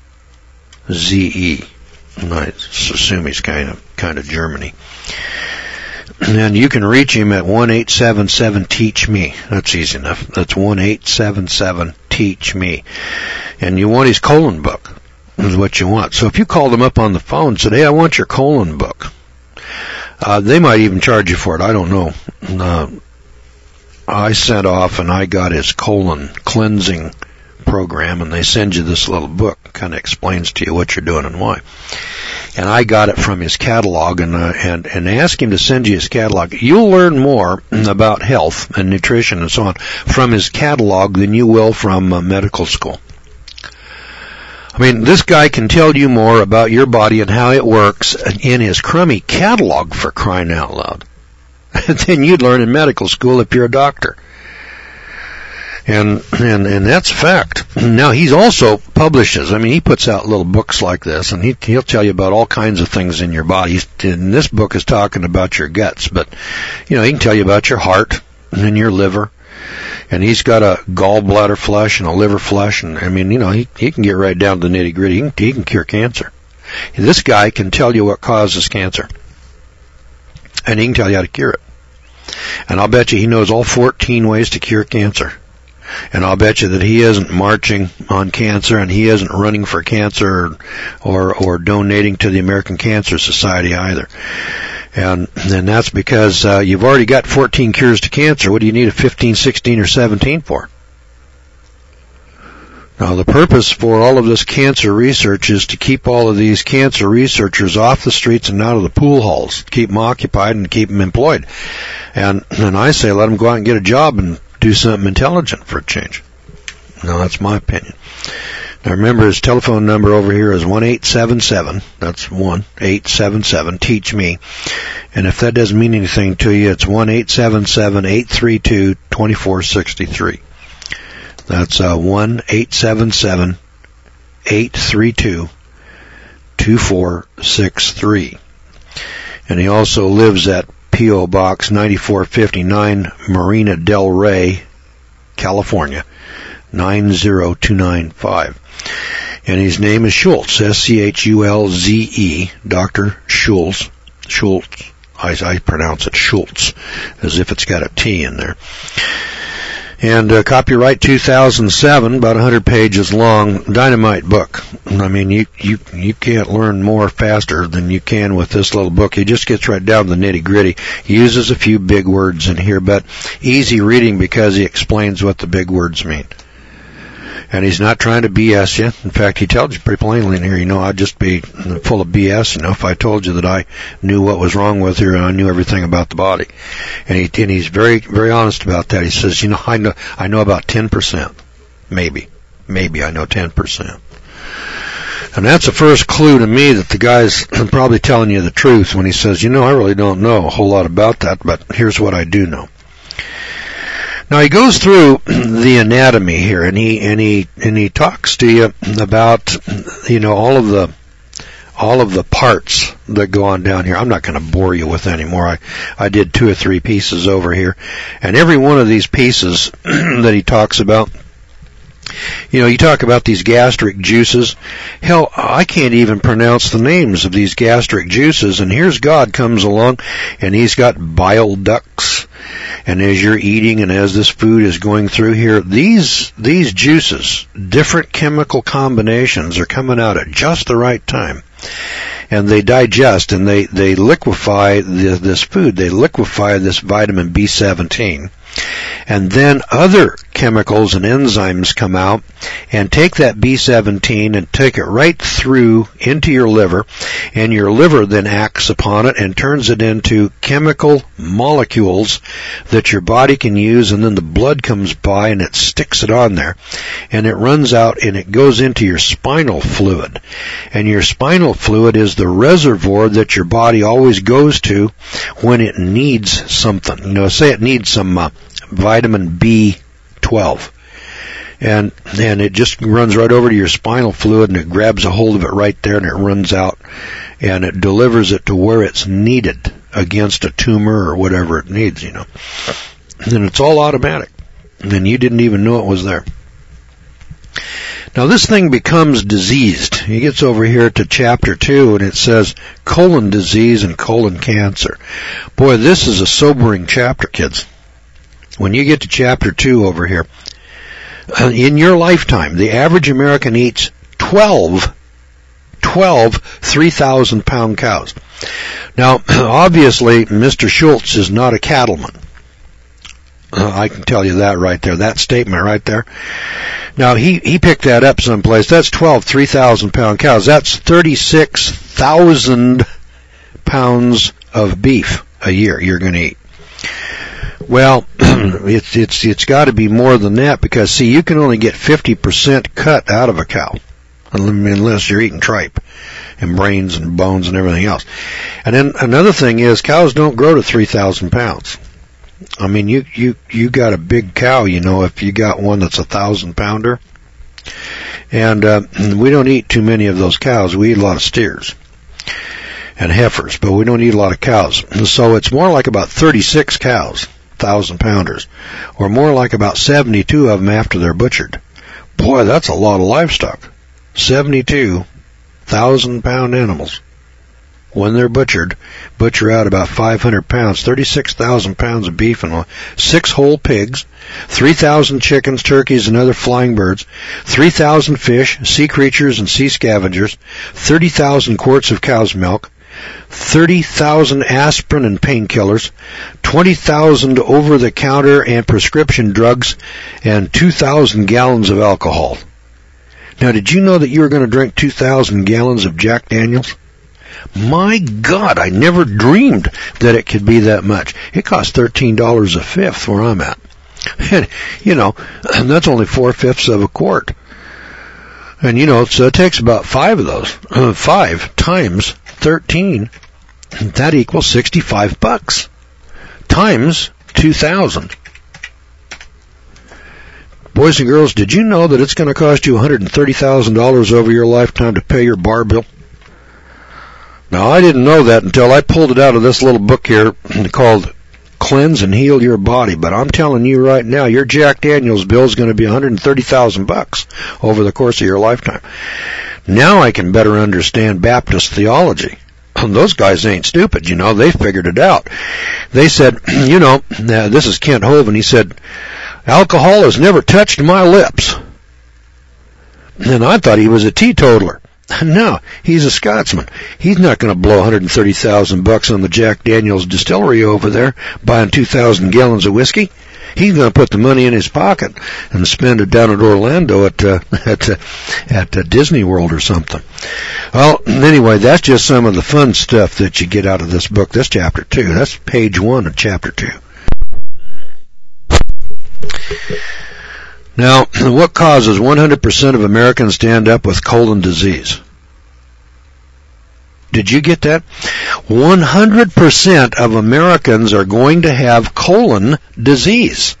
Z-E. I assume he's kind of Germany. And you can reach him at 1-877-TEACH-ME. That's easy enough. That's 1-877-TEACH-ME. And you want his colon book is what you want. So if you called him up on the phone and said, hey, I want your colon book, they might even charge you for it. I don't know. I sent off and I got his colon cleansing program, and they send you this little book, kind of explains to you what you're doing and why. And I got it from his catalog, and ask him to send you his catalog. You'll learn more about health and nutrition and so on from his catalog than you will from medical school. I mean, this guy can tell you more about your body and how it works in his crummy catalog, for crying out loud, than you'd learn in medical school if you're a doctor. And that's a fact. Now, he's also publishes. I mean, he puts out little books like this, and he'll tell you about all kinds of things in your body. And this book is talking about your guts, but, he can tell you about your heart and your liver And he's got a gallbladder flush and a liver flush, and I mean, he can get right down to the nitty gritty. He can cure cancer. This guy can tell you what causes cancer, and he can tell you how to cure it. And I'll bet you he knows all 14 ways to cure cancer. And I'll bet you that he isn't marching on cancer, and he isn't running for cancer or donating to the American Cancer Society either. And that's because you've already got 14 cures to cancer. What do you need a 15, 16, or 17 for? Now, the purpose for all of this cancer research is to keep all of these cancer researchers off the streets and out of the pool halls, keep them occupied and keep them employed. And I say let them go out and get a job and do something intelligent for a change. Now, that's my opinion. Now, remember, his telephone number over here is 1-877, that's 1-877-TEACH-ME. And if that doesn't mean anything to you, it's 1-877-832-2463. That's 1-877-832-2463. And he also lives at P.O. Box 9459, Marina Del Rey, California, 90295. And his name is Schulze, S-C-H-U-L-Z-E, Dr. Schulze. Schulze. I pronounce it Schulze, as if it's got a T in there. And copyright 2007, about 100 pages long, dynamite book. I mean, you can't learn more faster than you can with this little book. He just gets right down to the nitty-gritty. He uses a few big words in here, but easy reading because he explains what the big words mean. And he's not trying to BS you. In fact, he tells you pretty plainly in here, I'd just be full of BS, if I told you that I knew what was wrong with you and I knew everything about the body. And he's very, very honest about that. He says, I know about 10%. Maybe I know 10%. And that's the first clue to me that the guy's probably telling you the truth when he says, I really don't know a whole lot about that, but here's what I do know. Now he goes through the anatomy here, and he talks to you about all of the parts that go on down here. I'm not going to bore you with anymore. I did 2 or 3 pieces over here, and every one of these pieces that he talks about. You talk about these gastric juices. Hell, I can't even pronounce the names of these gastric juices, and here's God comes along, and he's got bile ducts. And as you're eating and as this food is going through here, these juices, different chemical combinations are coming out at just the right time. And they digest and they liquefy this food. They liquefy this vitamin B17. And then other chemicals and enzymes come out and take that B17 and take it right through into your liver, and your liver then acts upon it and turns it into chemical molecules that your body can use, and then the blood comes by and it sticks it on there, and it runs out and it goes into your spinal fluid. And your spinal fluid is the reservoir that your body always goes to when it needs something. Say it needs some vitamin B12. And it just runs right over to your spinal fluid, and it grabs a hold of it right there, and it runs out, and it delivers it to where it's needed against a tumor or whatever it needs, And it's all automatic. And you didn't even know it was there. Now this thing becomes diseased. He gets over here to chapter 2, and it says colon disease and colon cancer. Boy, this is a sobering chapter, kids. When you get to chapter 2 over here, in your lifetime, the average American eats 12 3,000-pound cows. Now, obviously, Mr. Schulze is not a cattleman. I can tell you that right there, that statement right there. Now, he picked that up someplace. That's 12 3,000-pound cows. That's 36,000 pounds of beef a year you're going to eat. Well, it's got to be more than that, because see, you can only get 50% cut out of a cow, unless you're eating tripe and brains and bones and everything else. And then another thing is, cows don't grow to 3,000 pounds. I mean, you got a big cow, if you got one that's 1,000-pounder. And we don't eat too many of those cows. We eat a lot of steers and heifers, but we don't eat a lot of cows. So it's more like about 36 cows. 1,000-pounders, or more like about 72 of them after they're butchered. Boy, that's a lot of livestock. 72 1,000-pound animals. When they're butcher out about 500 pounds, 36,000 pounds of beef and 6 whole pigs, 3,000 chickens, turkeys, and other flying birds, 3,000 fish, sea creatures, and sea scavengers, 30,000 quarts of cow's milk, 30,000 aspirin and painkillers, 20,000 over-the-counter and prescription drugs, and 2,000 gallons of alcohol. Now, did you know that you were going to drink 2,000 gallons of Jack Daniels? My God, I never dreamed that it could be that much. It costs $13 a fifth where I'm at. And, that's only 4/5 of a quart. And, so it takes about 5 of those. 5 times 13, that equals $65. Times 2,000. Boys and girls, did you know that it's going to cost you $130,000 over your lifetime to pay your bar bill? Now, I didn't know that until I pulled it out of this little book here called Cleanse and Heal Your Body. But I'm telling you right now, your Jack Daniels bill is going to be $130,000 over the course of your lifetime. Now I can better understand Baptist theology. Those guys ain't stupid, they figured it out. They said, this is Kent Hovind, he said, alcohol has never touched my lips. And I thought he was a teetotaler. No, he's a Scotsman. He's not going to blow $130,000 on the Jack Daniels distillery over there buying 2,000 gallons of whiskey. He's going to put the money in his pocket and spend it down at Orlando at Disney World or something. Well, anyway, that's just some of the fun stuff that you get out of this book. That's chapter 2. That's page 1 of chapter 2. Now, what causes 100% of Americans to end up with colon disease? Did you get that? 100% of Americans are going to have colon disease.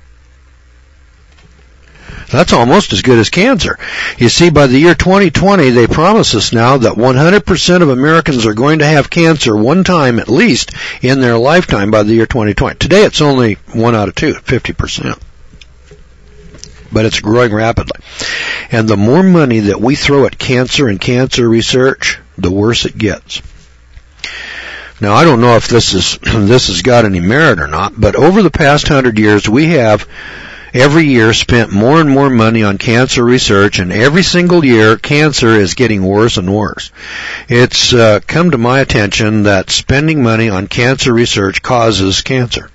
That's almost as good as cancer. You see, by the year 2020, they promise us now that 100% of Americans are going to have cancer one time at least in their lifetime by the year 2020. Today, it's only 1 out of 2, 50%. But it's growing rapidly. And the more money that we throw at cancer and cancer research, the worse it gets. Now, I don't know if this has got any merit or not, but over the past 100 years, we have every year spent more and more money on cancer research, and every single year, cancer is getting worse and worse. It's come to my attention that spending money on cancer research causes cancer.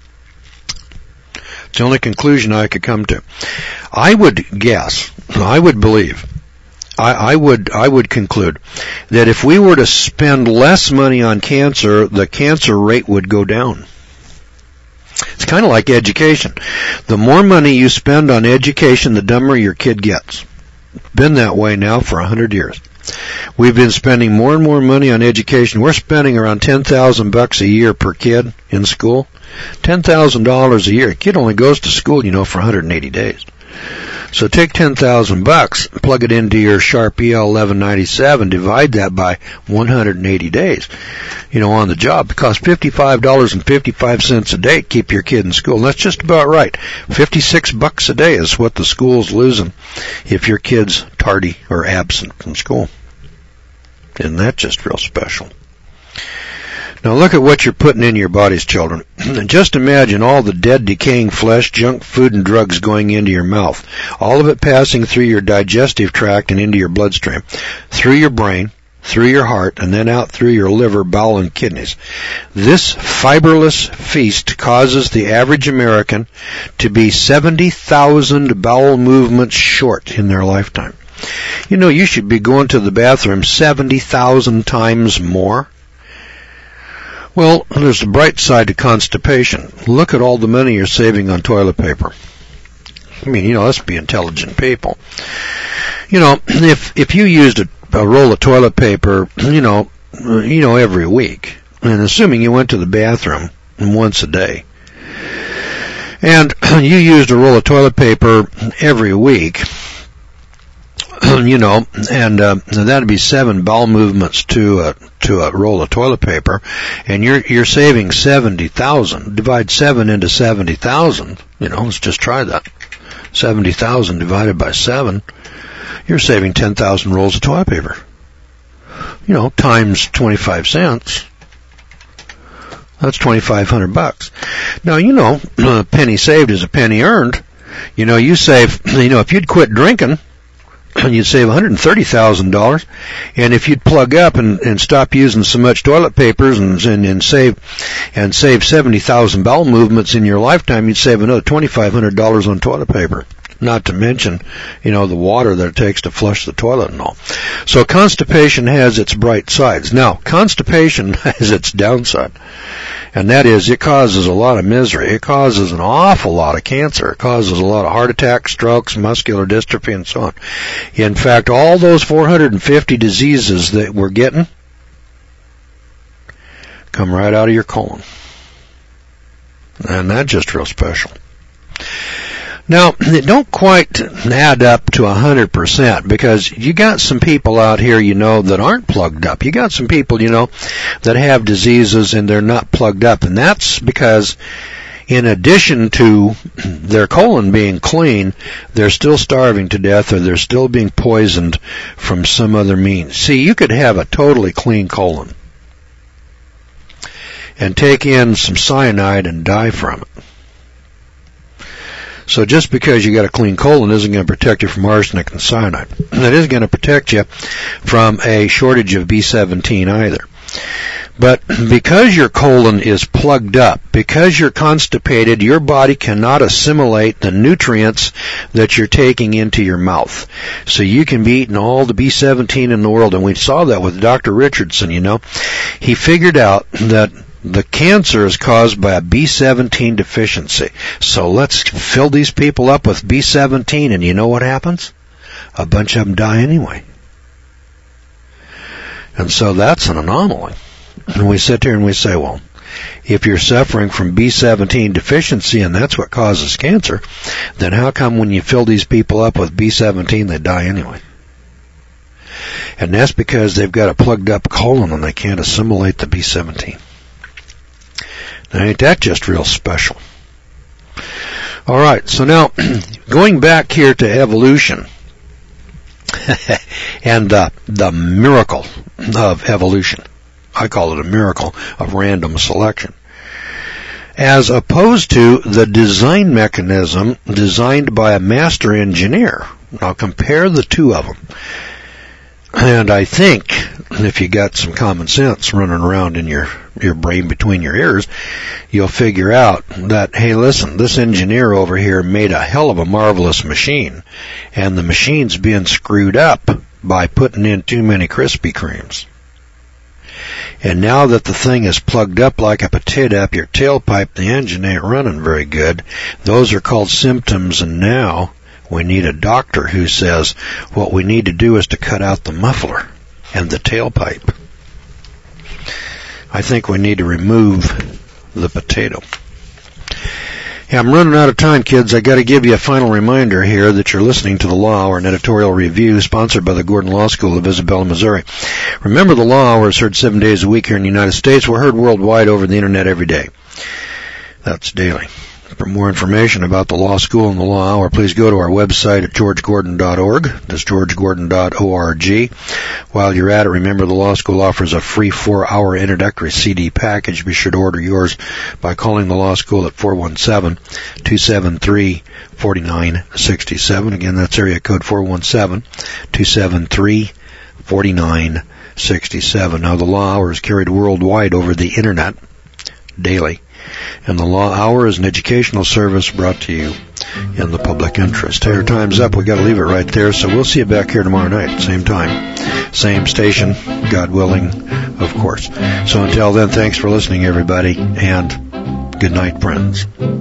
It's the only conclusion I could come to. I would guess, I would believe, I would conclude that if we were to spend less money on cancer, the cancer rate would go down. It's kind of like education. The more money you spend on education, the dumber your kid gets. It's been that way now for 100 years. We've been spending more and more money on education. We're spending around $10,000 a year per kid in school. $10,000 a year. A kid only goes to school, for 180 days. So take $10,000, plug it into your Sharp EL 1197, divide that by 180 days. On the job, it costs $55.55 a day to keep your kid in school. And that's just about right. $56 a day is what the school's losing if your kid's tardy or absent from school. Isn't that just real special? Now look at what you're putting in your bodies, children. Just imagine all the dead, decaying flesh, junk food, and drugs going into your mouth. All of it passing through your digestive tract and into your bloodstream, through your brain, through your heart, and then out through your liver, bowel, and kidneys. This fiberless feast causes the average American to be 70,000 bowel movements short in their lifetime. You should be going to the bathroom 70,000 times more. Well, there's a bright side to constipation. Look at all the money you're saving on toilet paper. Let's be intelligent people. If you used a roll of toilet paper, every week, and assuming you went to the bathroom once a day, and you used a roll of toilet paper every week, you know, and that'd be 7 bowel movements to a roll of toilet paper, and you're saving 70,000. Divide 7 into 70,000. You know, let's just try that. 70,000 divided by 7. You're saving 10,000 rolls of toilet paper. You know, times 25 cents. That's $2,500. Now, you know, a penny saved is a penny earned. You know, you save, you know, if you'd quit drinking, you'd save $130,000. And if you'd plug up and stop using so much toilet papers and save 70,000 bowel movements in your lifetime, you'd save another $2,500 on toilet paper. Not to mention, you know, the water that it takes to flush the toilet and all. So constipation has its bright sides. Now, constipation has its downside. And that is, it causes a lot of misery. It causes an awful lot of cancer. It causes a lot of heart attacks, strokes, muscular dystrophy, and so on. In fact, all those 450 diseases that we're getting come right out of your colon. And that's just real special. Now, it don't quite add up to 100% because you got some people out here, you know, that aren't plugged up. You got some people, you know, that have diseases and they're not plugged up. And that's because in addition to their colon being clean, they're still starving to death or they're still being poisoned from some other means. See, you could have a totally clean colon and take in some cyanide and die from it. So just because you got a clean colon isn't going to protect you from arsenic and cyanide. It isn't going to protect you from a shortage of B17 either. But because your colon is plugged up, because you're constipated, your body cannot assimilate the nutrients that you're taking into your mouth. So you can be eating all the B17 in the world. And we saw that with Dr. Richardson, you know. He figured out that the cancer is caused by a B17 deficiency. So let's fill these people up with B17, and you know what happens? A bunch of them die anyway. And so that's an anomaly. And we sit here and we say, well, if you're suffering from B17 deficiency and that's what causes cancer, then how come when you fill these people up with B17 they die anyway? And that's because they've got a plugged up colon and they can't assimilate the B17. Now, ain't that just real special? All right, so now going back here to evolution and the miracle of evolution. I call it a miracle of random selection. As opposed to the design mechanism designed by a master engineer. Now compare the two of them. And I think if you got some common sense running around in your brain between your ears, you'll figure out that, hey, listen, this engineer over here made a hell of a marvelous machine, and the machine's being screwed up by putting in too many Krispy Kremes. And now that the thing is plugged up like a potato up your tailpipe, the engine ain't running very good. Those are called symptoms, and now we need a doctor who says what we need to do is to cut out the muffler and the tailpipe. I think we need to remove the potato. Yeah, I'm running out of time, kids. I got to give you a final reminder here that you're listening to the Law Hour, an editorial review sponsored by the Gordon Law School of Isabella, Missouri. Remember, the Law Hour is heard 7 days a week here in the United States. We're heard worldwide over the Internet every day. That's daily. For more information about the Law School and the Law Hour, please go to our website at georgegordon.org. That's georgegordon.org. While you're at it, remember the Law School offers a free 4-hour introductory CD package. Be sure to order yours by calling the Law School at 417-273-4967. Again, that's area code 417-273-4967. Now, the Law Hour is carried worldwide over the Internet daily. And the Law Hour is an educational service brought to you in the public interest. Hey, our time's up. We got to leave it right there. So we'll see you back here tomorrow night, same time, same station, God willing, of course. So until then, thanks for listening, everybody, and good night, friends.